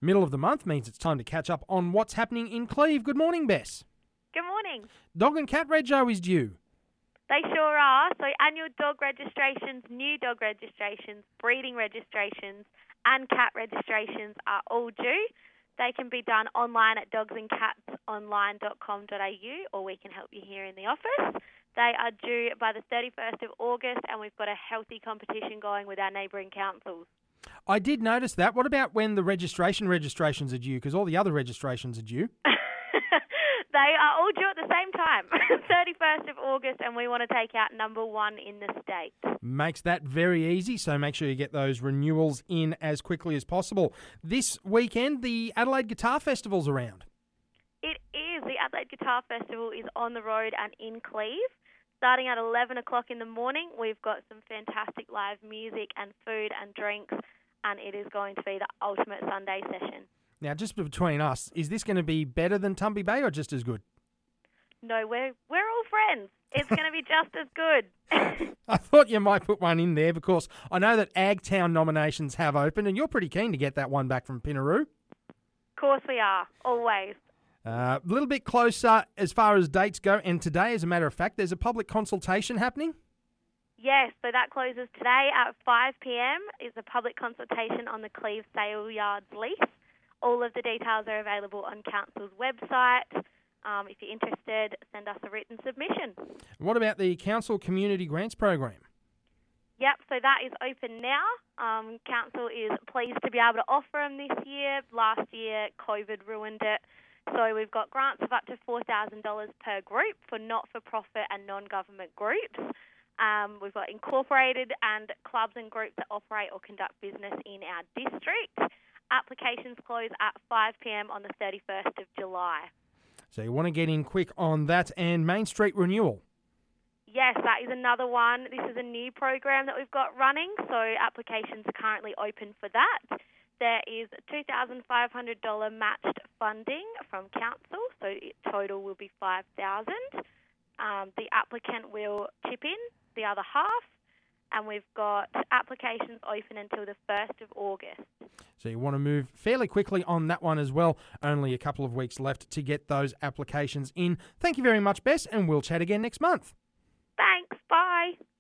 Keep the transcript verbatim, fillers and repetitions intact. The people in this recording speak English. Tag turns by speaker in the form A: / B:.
A: Middle of the month means it's time to catch up on what's happening in Cleve. Good morning, Bess.
B: Good morning.
A: Dog and cat rego is due.
B: They sure are. So annual dog registrations, new dog registrations, breeding registrations and cat registrations are all due. They can be done online at dogs and cats online dot com dot a u, or we can help you here in the office. They are due by the thirty-first of August, and we've got a healthy competition going with our neighbouring councils.
A: I did notice that. What about when the registration registrations are due? Because all the other registrations are due.
B: They are all due at the same time, thirty-first of August, and we want to take out number one in the state.
A: Makes that very easy, so make sure you get those renewals in as quickly as possible. This weekend, the Adelaide Guitar Festival's around.
B: It is. The Adelaide Guitar Festival is on the road and in Cleve. Starting at eleven o'clock in the morning, we've got some fantastic live music and food and drinks, and it is going to be the ultimate Sunday session.
A: Now, just between us, is this going to be better than Tumby Bay or just as good?
B: No, we're we're all friends. It's going to be just as good.
A: I thought you might put one in there because I know that Agtown nominations have opened and you're pretty keen to get that one back from Pinaroo.
B: Of course we are, always.
A: Uh, a little bit closer as far as dates go, and today, as a matter of fact, there's a public consultation happening.
B: Yes, so that closes today at five p.m. is a public consultation on the Cleve Sale Yards lease. All of the details are available on Council's website. Um, if you're interested, send us a written submission.
A: What about the Council Community Grants Program?
B: Yep, so that is open now. Um, Council is pleased to be able to offer them this year. Last year, COVID ruined it. So we've got grants of up to four thousand dollars per group for not-for-profit and non-government groups. Um, we've got incorporated and clubs and groups that operate or conduct business in our district. Applications close at five p.m. on the thirty-first of July.
A: So you want to get in quick on that. And Main Street Renewal.
B: Yes, that is another one. This is a new program that we've got running, so applications are currently open for that. There is two thousand five hundred dollars matched funding from Council, so total will be five thousand dollars. Um, the applicant will chip in the other half, and we've got applications open until the first of August.
A: So you want to move fairly quickly on that one as well. Only a couple of weeks left to get those applications in. Thank you very much, Bess, and we'll chat again next month.
B: Thanks. Bye.